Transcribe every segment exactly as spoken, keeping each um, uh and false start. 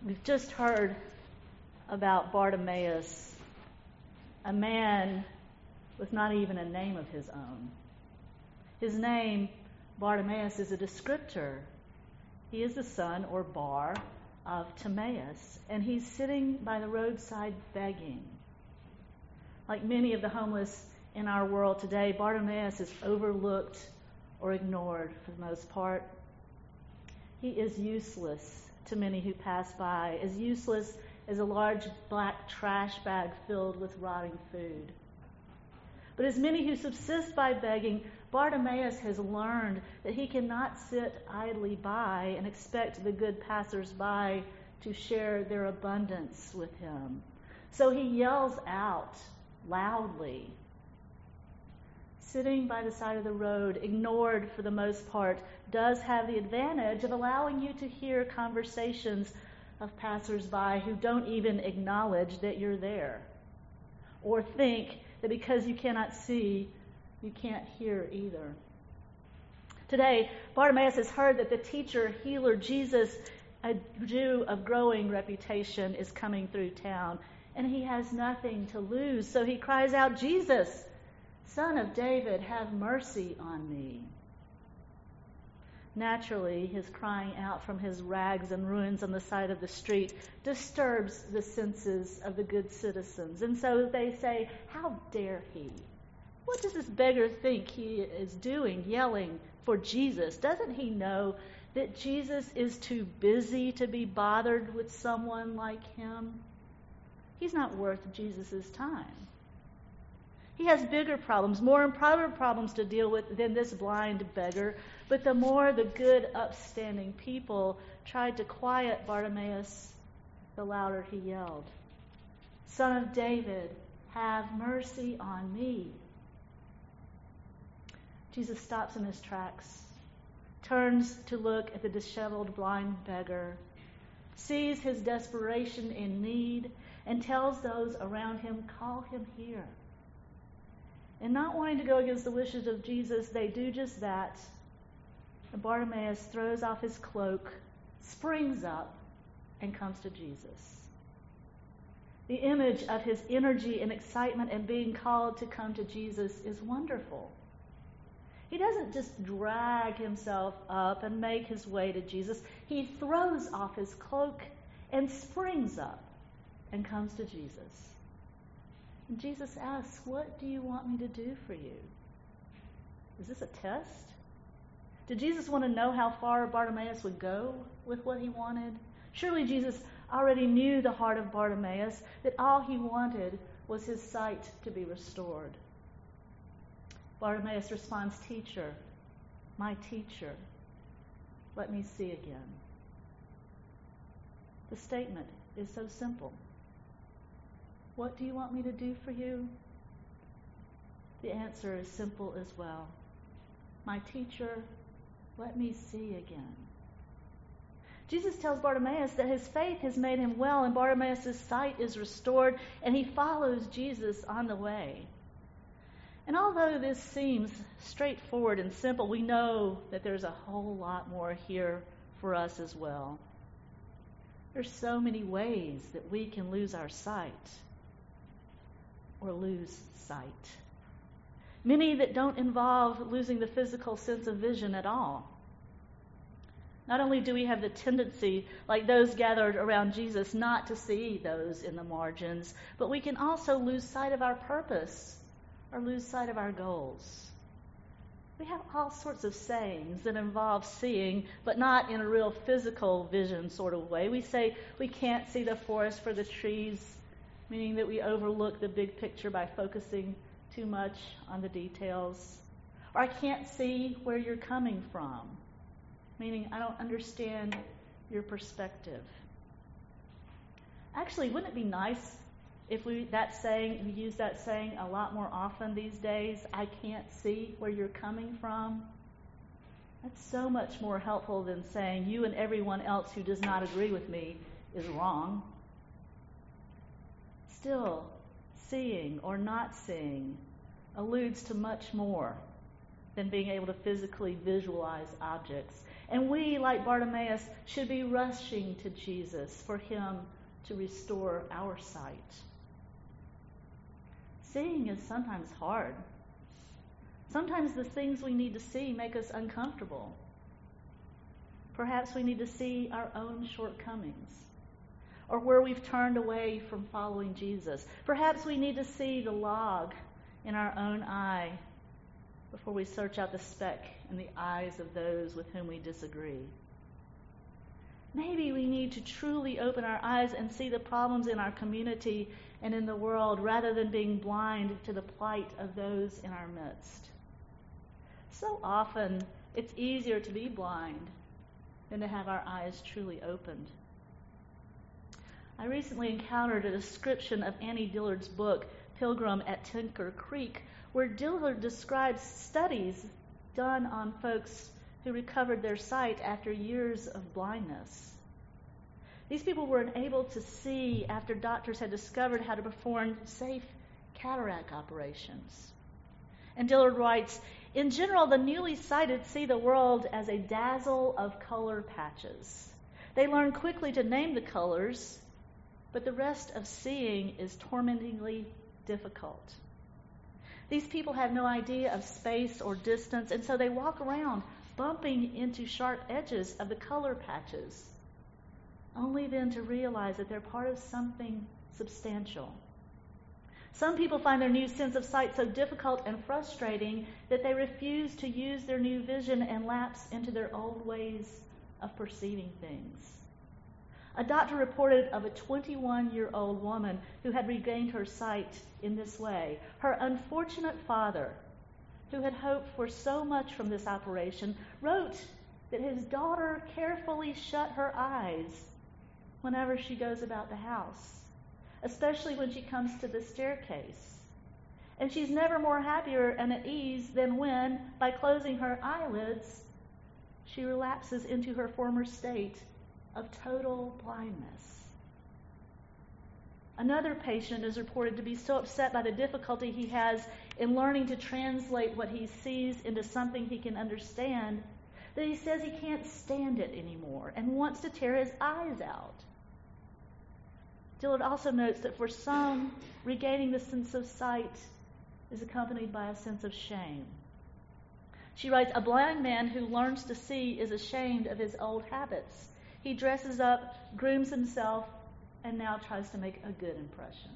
We've just heard about Bartimaeus, a man with not even a name of his own. His name, Bartimaeus, is a descriptor. He is the son, or Bar, of Timaeus, and he's sitting by the roadside begging. Like many of the homeless in our world today, Bartimaeus is overlooked or ignored for the most part. He is useless to many who pass by, as useless as a large black trash bag filled with rotting food. But as many who subsist by begging, Bartimaeus has learned that he cannot sit idly by and expect the good passers-by to share their abundance with him. So he yells out loudly. Sitting by the side of the road, ignored for the most part, does have the advantage of allowing you to hear conversations of passers-by who don't even acknowledge that you're there, or think that because you cannot see, you can't hear either. Today, Bartimaeus has heard that the teacher, healer, Jesus, a Jew of growing reputation, is coming through town, and he has nothing to lose. So he cries out, "Jesus, Son of David, have mercy on me." Naturally, his crying out from his rags and ruins on the side of the street disturbs the senses of the good citizens. And so they say, "How dare he? What does this beggar think he is doing, yelling for Jesus? Doesn't he know that Jesus is too busy to be bothered with someone like him? He's not worth Jesus' time. He has bigger problems, more important problems to deal with than this blind beggar." But the more the good, upstanding people tried to quiet Bartimaeus, the louder he yelled, "Son of David, have mercy on me." Jesus stops in his tracks, turns to look at the disheveled blind beggar, sees his desperation and need, and tells those around him, "Call him here." And not wanting to go against the wishes of Jesus, they do just that. And Bartimaeus throws off his cloak, springs up, and comes to Jesus. The image of his energy and excitement and being called to come to Jesus is wonderful. He doesn't just drag himself up and make his way to Jesus. He throws off his cloak and springs up and comes to Jesus. And Jesus asks, "What do you want me to do for you?" Is this a test? Did Jesus want to know how far Bartimaeus would go with what he wanted? Surely Jesus already knew the heart of Bartimaeus, that all he wanted was his sight to be restored. Bartimaeus responds, "Teacher, my teacher, let me see again." The statement is so simple. What do you want me to do for you? The answer is simple as well. My teacher, let me see again. Jesus tells Bartimaeus that his faith has made him well, and Bartimaeus' sight is restored, and he follows Jesus on the way. And although this seems straightforward and simple, we know that there's a whole lot more here for us as well. There's so many ways that we can lose our sight or lose sight. Many that don't involve losing the physical sense of vision at all. Not only do we have the tendency, like those gathered around Jesus, not to see those in the margins, but we can also lose sight of our purpose or lose sight of our goals. We have all sorts of sayings that involve seeing, but not in a real physical vision sort of way. We say we can't see the forest for the trees, meaning that we overlook the big picture by focusing too much on the details. Or I can't see where you're coming from, meaning I don't understand your perspective. Actually, wouldn't it be nice if we that saying we use that saying a lot more often these days? I can't see where you're coming from. That's so much more helpful than saying you and everyone else who does not agree with me is wrong. Still, seeing or not seeing alludes to much more than being able to physically visualize objects. And we, like Bartimaeus, should be rushing to Jesus for him to restore our sight. Seeing is sometimes hard. Sometimes the things we need to see make us uncomfortable. Perhaps we need to see our own shortcomings, or where we've turned away from following Jesus. Perhaps we need to see the log in our own eye before we search out the speck in the eyes of those with whom we disagree. Maybe we need to truly open our eyes and see the problems in our community and in the world rather than being blind to the plight of those in our midst. So often, it's easier to be blind than to have our eyes truly opened. I recently encountered a description of Annie Dillard's book, Pilgrim at Tinker Creek, where Dillard describes studies done on folks who recovered their sight after years of blindness. These people were unable to see after doctors had discovered how to perform safe cataract operations. And Dillard writes, in general, the newly sighted see the world as a dazzle of color patches. They learn quickly to name the colors, but the rest of seeing is tormentingly difficult. These people have no idea of space or distance, and so they walk around bumping into sharp edges of the color patches, only then to realize that they're part of something substantial. Some people find their new sense of sight so difficult and frustrating that they refuse to use their new vision and lapse into their old ways of perceiving things. A doctor reported of a twenty-one-year-old woman who had regained her sight in this way. Her unfortunate father, who had hoped for so much from this operation, wrote that his daughter carefully shut her eyes whenever she goes about the house, especially when she comes to the staircase. And she's never more happier and at ease than when, by closing her eyelids, she relapses into her former state of total blindness. Another patient is reported to be so upset by the difficulty he has in learning to translate what he sees into something he can understand that he says he can't stand it anymore and wants to tear his eyes out. Dillard also notes that for some, regaining the sense of sight is accompanied by a sense of shame. She writes, a blind man who learns to see is ashamed of his old habits. He dresses up, grooms himself, and now tries to make a good impression.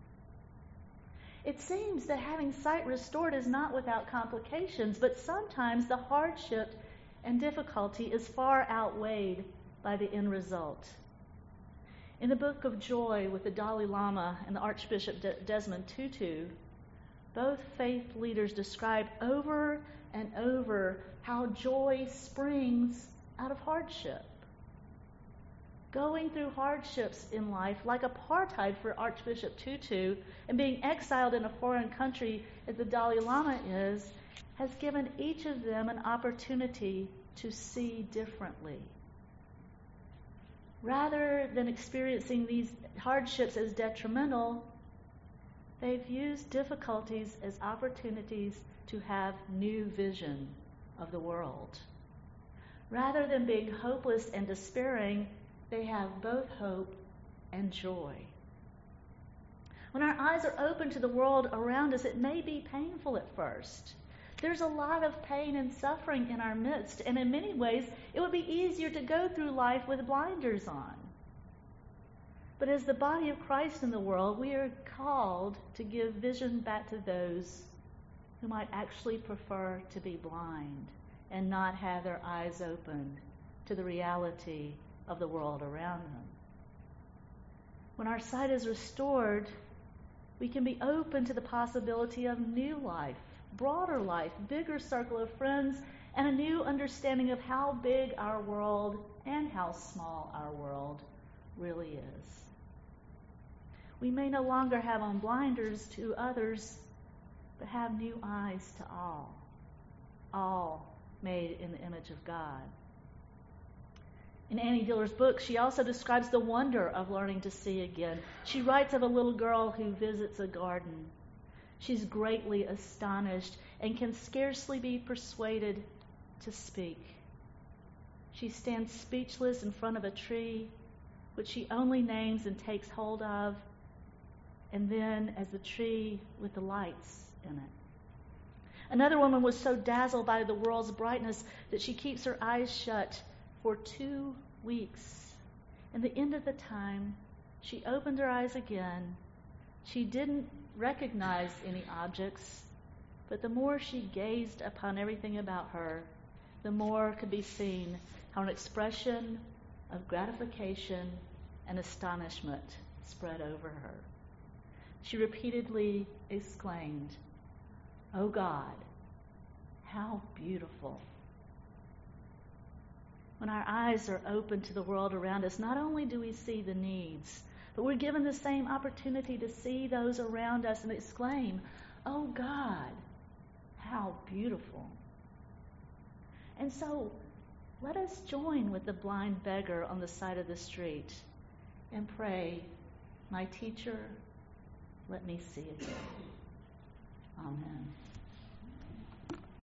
It seems that having sight restored is not without complications, but sometimes the hardship and difficulty is far outweighed by the end result. In the Book of Joy with the Dalai Lama and the Archbishop De- Desmond Tutu, both faith leaders describe over and over how joy springs out of hardship. Going through hardships in life, like apartheid for Archbishop Tutu, and being exiled in a foreign country as the Dalai Lama is, has given each of them an opportunity to see differently. Rather than experiencing these hardships as detrimental, they've used difficulties as opportunities to have new vision of the world. Rather than being hopeless and despairing, they have both hope and joy. When our eyes are open to the world around us, it may be painful at first. There's a lot of pain and suffering in our midst, and in many ways, it would be easier to go through life with blinders on. But as the body of Christ in the world, we are called to give vision back to those who might actually prefer to be blind and not have their eyes opened to the reality of the world around them. When our sight is restored, we can be open to the possibility of new life, broader life, bigger circle of friends, and a new understanding of how big our world and how small our world really is. We may no longer have on blinders to others, but have new eyes to all, all made in the image of God. In Annie Dillard's book, she also describes the wonder of learning to see again. She writes of a little girl who visits a garden. She's greatly astonished and can scarcely be persuaded to speak. She stands speechless in front of a tree, which she only names and takes hold of, and then as the tree with the lights in it. Another woman was so dazzled by the world's brightness that she keeps her eyes shut for two weeks. And the end of the time, she opened her eyes again. She didn't recognize any objects, but the more she gazed upon everything about her, the more could be seen how an expression of gratification and astonishment spread over her. She repeatedly exclaimed, "Oh God, how beautiful." When our eyes are open to the world around us, not only do we see the needs, but we're given the same opportunity to see those around us and exclaim, "Oh God, how beautiful." And so, let us join with the blind beggar on the side of the street and pray, "My teacher, let me see again."